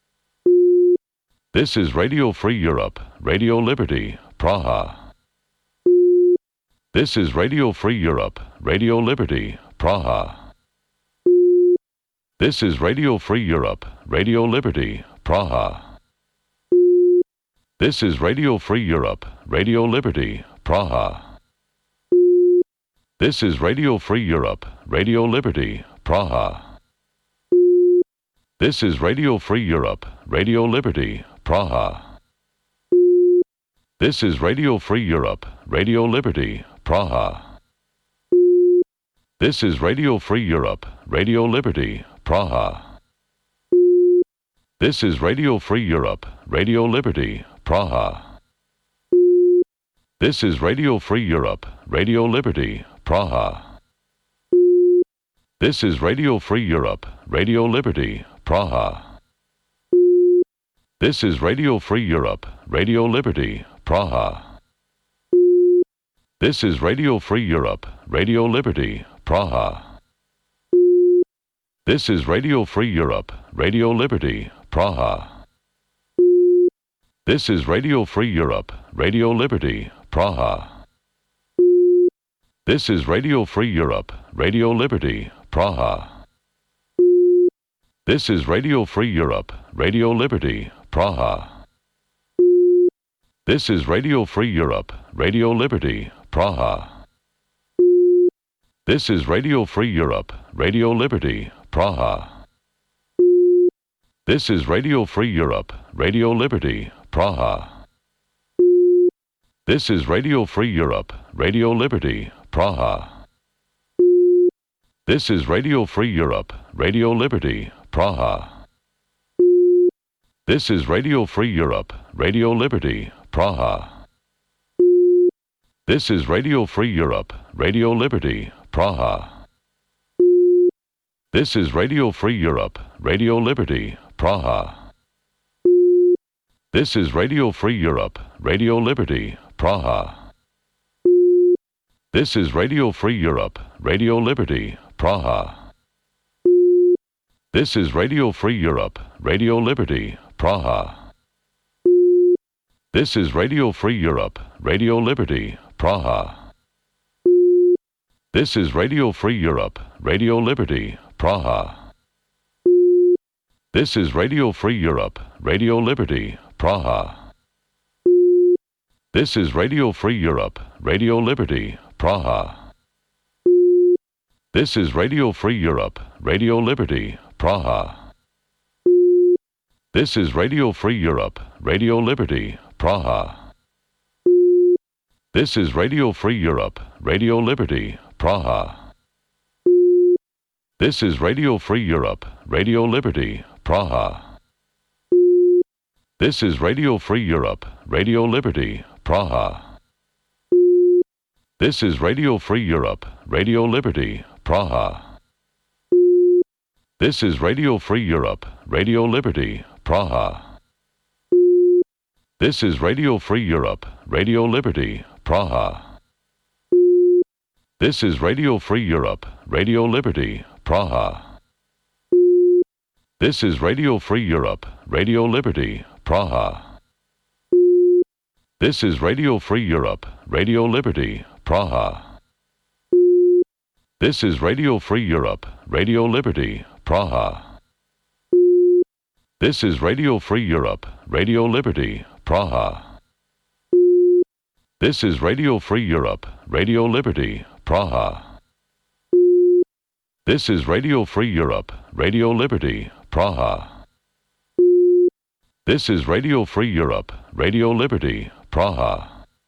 This is Radio Free Europe, Radio Liberty, Praha. This is Radio Free Europe, Radio Liberty, Praha. This is Radio Free Europe, Radio Liberty, Praha. This is Radio Free Europe, Radio Liberty, Praha. This is Radio Free Europe, Radio Liberty, Praha. This is Radio Free Europe, Radio Liberty, Praha. This is Radio Free Europe, Radio Liberty, Praha. This is Radio Free Europe, Radio Liberty, Praha. This is Radio Free Europe, Radio Liberty, Praha. This is Radio Free Europe, Radio Liberty, Praha. This is Radio Free Europe, Radio Liberty, Praha. This is Radio Free Europe, Radio Liberty, Praha. This is Radio Free Europe, Radio Liberty, Praha. This is Radio Free Europe, Radio Liberty, Praha. This is Radio Free Europe, Radio Liberty, Praha. This is Radio Free Europe, Radio Liberty, Praha. This is Radio Free Europe, Radio Liberty, Praha. This is Radio Free Europe, Radio Liberty, Praha. This is Radio Free Europe, Radio Liberty, Praha. This is Radio Free Europe, Radio Liberty, Praha. This is Radio Free Europe, Radio Liberty, Praha. This is Radio Free Europe, Radio Liberty, Praha. This is Radio Free Europe, Radio Liberty, Praha. This is Radio Free Europe, Radio Liberty, Praha. This is Radio Free Europe, Radio Liberty, Praha. This is Radio Free Europe, Radio Liberty, Praha. This is Radio Free Europe, Radio Liberty, Praha. This is Radio Free Europe, Radio Liberty, Praha. This is Radio Free Europe, Radio Liberty, Praha. This is Radio Free Europe, Radio Liberty, Praha. This is Radio Free Europe, Radio Liberty, Praha. This is Radio Free Europe, Radio Liberty, Praha. This is Radio Free Europe, Radio Liberty, Praha. This is Radio Free Europe, Radio Liberty, Praha. This is Radio Free Europe, Radio Liberty, Praha. This is Radio Free Europe, Radio Liberty, Praha. This is Radio Free Europe, Radio Liberty, Praha. This is Radio Free Europe, Radio Liberty, Praha. This is Radio Free Europe, Radio Liberty, Praha. This is Radio Free Europe, Radio Liberty, Praha. This is Radio Free Europe, Radio Liberty, Praha. This is Radio Free Europe, Radio Liberty, Praha. This is Radio Free Europe, Radio Liberty, Praha. This is Radio Free Europe, Radio Liberty, Praha. This is Radio Free Europe, Radio Liberty, Praha. This is Radio Free Europe, Radio Liberty, Praha. This is Radio Free Europe, Radio Liberty, Praha. This is Radio Free Europe, Radio Liberty, Praha.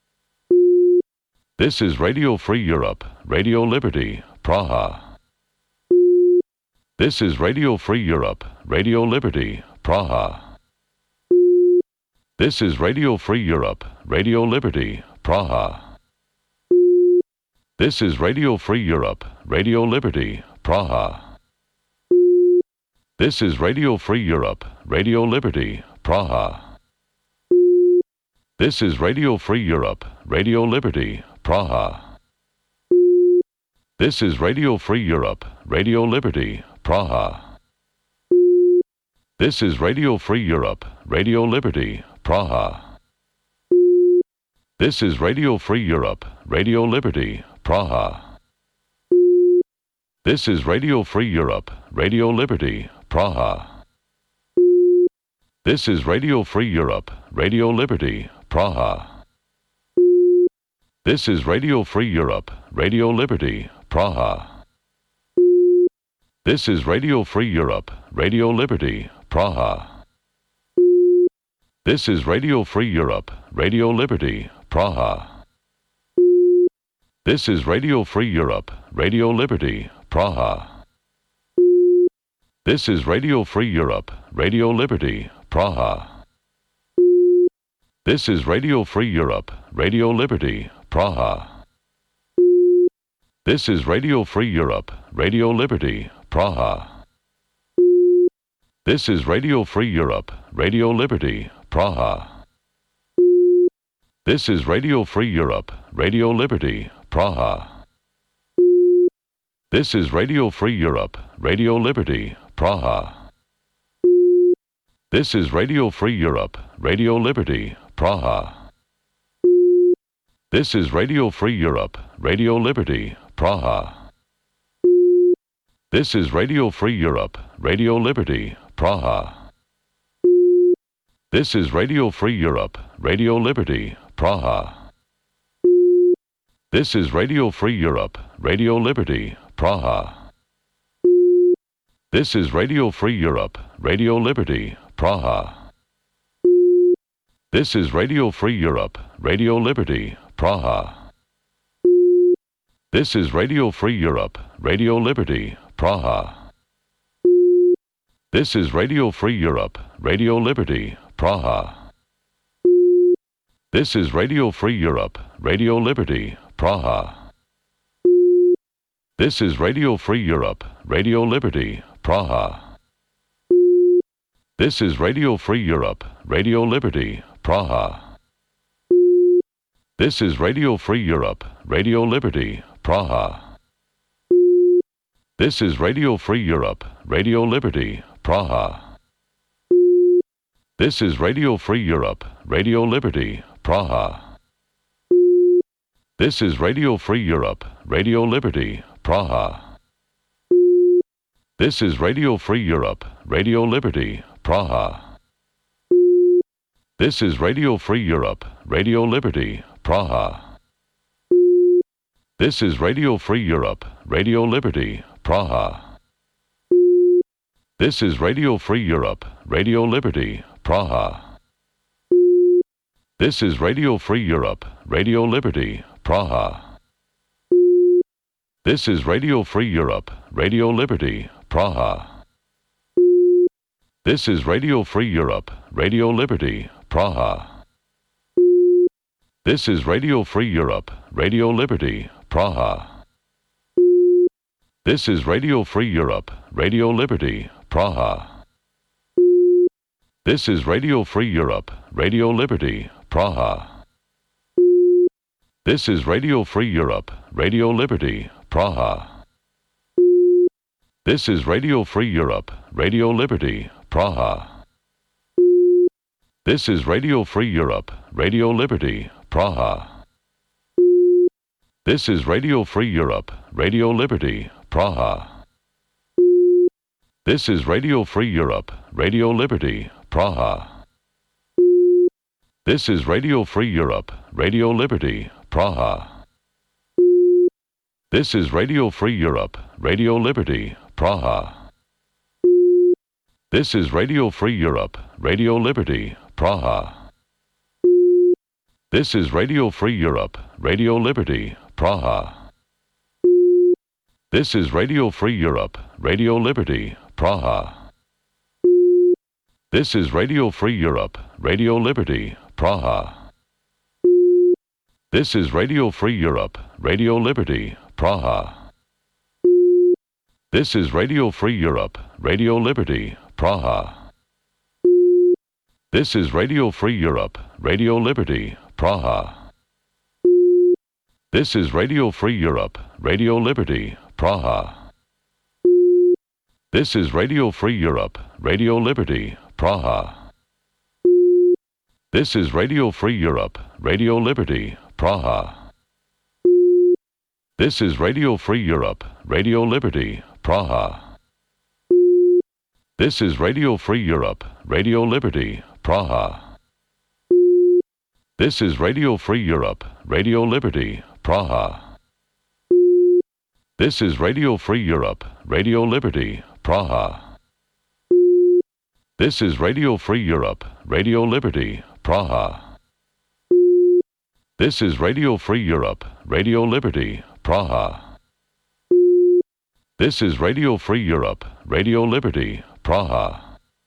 This is Radio Free Europe, Radio Liberty, Praha. This is Radio Free Europe, Radio Liberty, Praha. This is Radio Free Europe, Radio Liberty, Praha. This is Radio Free Europe, Radio Liberty, Praha. This is Radio Free Europe, Radio Liberty, Praha. This is Radio Free Europe, Radio Liberty, Praha. This is Radio Free Europe, Radio Liberty, Praha. This is Radio Free Europe, Radio Liberty, Praha. This is Radio Free Europe, Radio Liberty, Praha. This is Radio Free Europe, Radio Liberty, Praha. This is Radio Free Europe, Radio Liberty, Praha. This is Radio Free Europe, Radio Liberty, Praha. This is Radio Free Europe, Radio Liberty, Praha. This is Radio Free Europe, Radio Liberty, Praha. This is Radio Free Europe, Radio Liberty, Praha. This is Radio Free Europe, Radio Liberty, Praha. This is Radio Free Europe, Radio Liberty, Praha. This is Radio Free Europe, Radio Liberty, Praha. This is Radio Free Europe, Radio Liberty, Praha. This is Radio Free Europe, Radio Liberty, Praha. This is Radio Free Europe, Radio Liberty, Praha. This is Radio Free Europe, Radio Liberty, Praha. This is Radio Free Europe, Radio Liberty, Praha. This is Radio Free Europe, Radio Liberty, Praha. This is Radio Free Europe, Radio Liberty, Praha. This is Radio Free Europe, Radio Liberty, Praha. This is Radio Free Europe, Radio Liberty, Praha. This is Radio Free Europe, Radio Liberty, Praha. This is Radio Free Europe, Radio Liberty, Praha. This is Radio Free Europe, Radio Liberty, Praha. This is Radio Free Europe, Radio Liberty, Praha. This is Radio Free Europe, Radio Liberty, Praha. This is Radio Free Europe, Radio Liberty, Praha. This is Radio Free Europe, Radio Liberty, Praha. This is Radio Free Europe, Radio Liberty, Praha. This is Radio Free Europe, Radio Liberty, Praha. This is Radio Free Europe, Radio Liberty, Praha. This is Radio Free Europe, Radio Liberty, Praha. This is Radio Free Europe, Radio Liberty, Praha. This is Radio Free Europe, Radio Liberty, Praha. This is Radio Free Europe, Radio Liberty, Praha. This is Radio Free Europe, Radio Liberty, Praha. This is Radio Free Europe, Radio Liberty, Praha. This is Radio Free Europe, Radio Liberty, Praha. This is Radio Free Europe, Radio Liberty, Praha. This is Radio Free Europe, Radio Liberty, Praha. This is Radio Free Europe, Radio Liberty, Praha. This is Radio Free Europe, Radio Liberty, Praha. This is Radio Free Europe, Radio Liberty, Praha. This is Radio Free Europe, Radio Liberty, Praha. This is Radio Free Europe, Radio Liberty, Praha. This is Radio Free Europe, Radio Liberty, Praha. This is Radio Free Europe, Radio Liberty, Praha. This is Radio Free Europe, Radio Liberty, Praha. This is Radio Free Europe, Radio Liberty, Praha. This is Radio Free Europe, Radio Liberty, Praha. This is Radio Free Europe, Radio Liberty, Praha. This is Radio Free Europe, Radio Liberty, Praha. This is Radio Free Europe, Radio Liberty, Praha. This is Radio Free Europe, Radio Liberty, Praha. This is Radio Free Europe, Radio Liberty, Praha. This is Radio Free Europe, Radio Liberty, Praha. This is Radio Free Europe, Radio Liberty, Praha. This is Radio Free Europe, Radio Liberty, Praha. This is Radio Free Europe, Radio Liberty, Praha. This is Radio Free Europe, Radio Liberty, Praha. This is Radio Free Europe, Radio Liberty, Praha. This is Radio Free Europe, Radio Liberty, Praha. This is Radio Free Europe, Radio Liberty, Praha. This is Radio Free Europe, Radio Liberty, Praha. This is Radio Free Europe, Radio Liberty, Praha.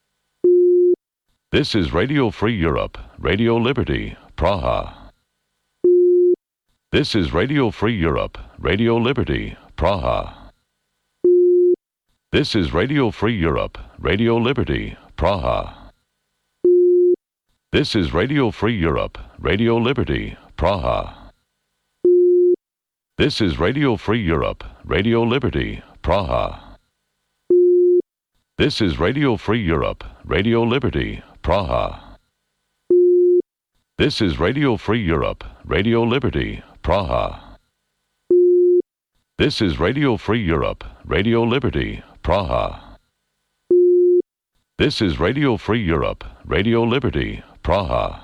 This is Radio Free Europe, Radio Liberty, Praha. This is Radio Free Europe, Radio Liberty, Praha. This is Radio Free Europe, Radio Liberty, Praha. This is Radio Free Europe, Radio Liberty, Praha. This is Radio Free Europe, Radio Liberty, Praha. This is Radio Free Europe, Radio Liberty, Praha. This is Radio Free Europe, Radio Liberty, Praha. This is Radio Free Europe, Radio Liberty, Praha. This is Radio Free Europe, Radio Liberty, Praha.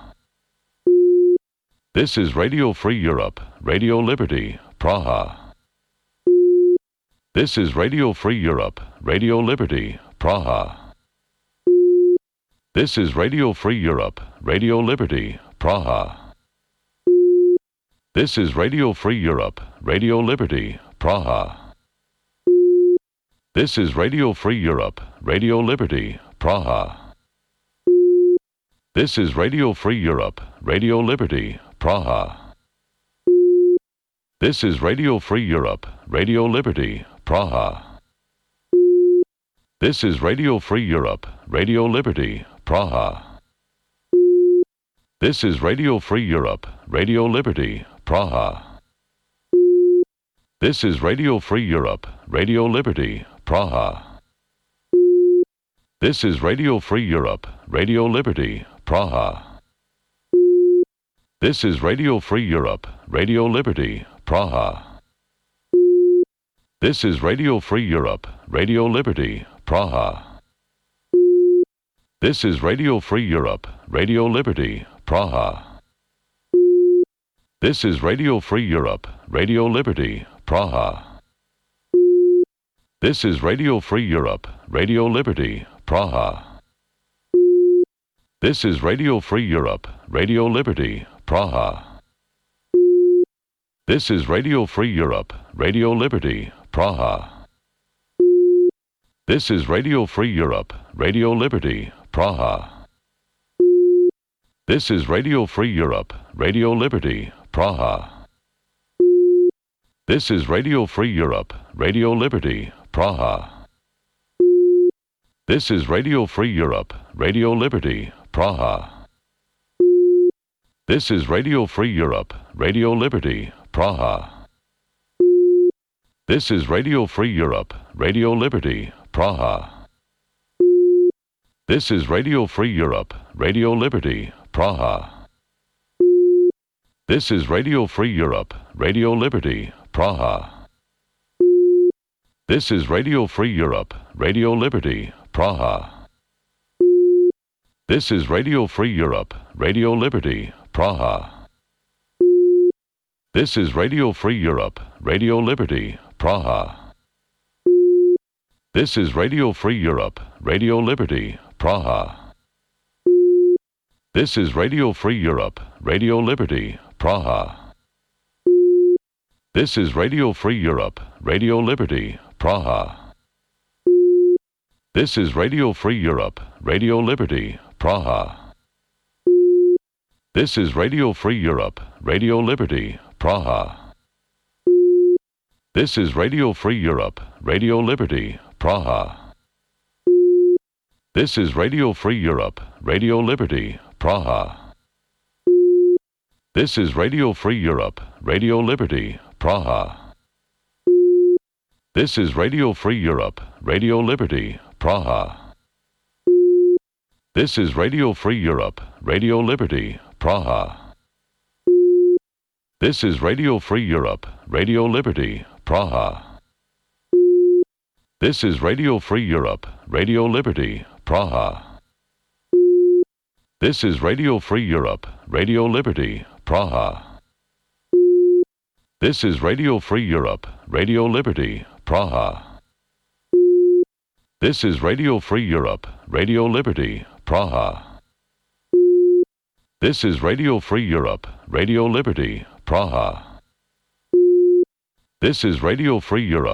This is Radio Free Europe, Radio Liberty, Praha. This is Radio Free Europe, Radio Liberty, Praha. This is Radio Free Europe, Radio Liberty, Praha. This is Radio Free Europe, Radio Liberty, Praha. This is Radio Free Europe, Radio Liberty, Praha. This is Radio Free Europe, Radio Liberty, Praha. This is Radio Free Europe, Radio Liberty, Praha. This is Radio Free Europe, Radio Liberty, Praha. This is Radio Free Europe, Radio Liberty, Praha. This is Radio Free Europe, Radio Liberty, Praha. This is Radio Free Europe, Radio Liberty, Praha. This is Radio Free Europe, Radio Liberty, Praha. This is Radio Free Europe, Radio Liberty, Praha. This is Radio Free Europe, Radio Liberty, Praha. This is Radio Free Europe, Radio Liberty, Praha. This is Radio Free Europe, Radio Liberty, Praha. This is Radio Free Europe, Radio Liberty, Praha. This is Radio Free Europe, Radio Liberty, Praha. This is Radio Free Europe, Radio Liberty, Praha. This is Radio Free Europe, Radio Liberty, Praha. This is Radio Free Europe, Radio Liberty, Praha. This is Radio Free Europe, Radio Liberty, Praha. This is Radio Free Europe, Radio Liberty, Praha. This is Radio Free Europe, Radio Liberty, Praha. This is Radio Free Europe, Radio Liberty, Praha. This is Radio Free Europe, Radio Liberty, Praha. This is Radio Free Europe, Radio Liberty, Praha. This is Radio Free Europe, Radio Liberty, Praha. This is Radio Free Europe, Radio Liberty, Praha. This is Radio Free Europe, Radio Liberty, Praha. This is Radio Free Europe, Radio Liberty, Praha. This is Radio Free Europe, Radio Liberty, Praha. This is Radio Free Europe, Radio Liberty, Praha. This is Radio Free Europe, Radio Liberty, Praha. This is Radio Free Europe, Radio Liberty, Praha. This is Radio Free Europe, Radio Liberty, Praha. This is Radio Free Europe, Radio Liberty, Praha. This is Radio Free Europe, Radio Liberty, Praha. This is Radio Free Europe, Radio Liberty, Praha. This is Radio Free Europe, Radio Liberty, Praha. This is Radio Free Europe, Radio Liberty, Praha. This is Radio Free Europe, Radio Liberty, Praha. This is Radio Free Europe, Radio Liberty, Praha. This is Radio Free Europe, Radio Liberty, Praha. This is Radio Free Europe, Radio Liberty, Praha. This is Radio Free Europe.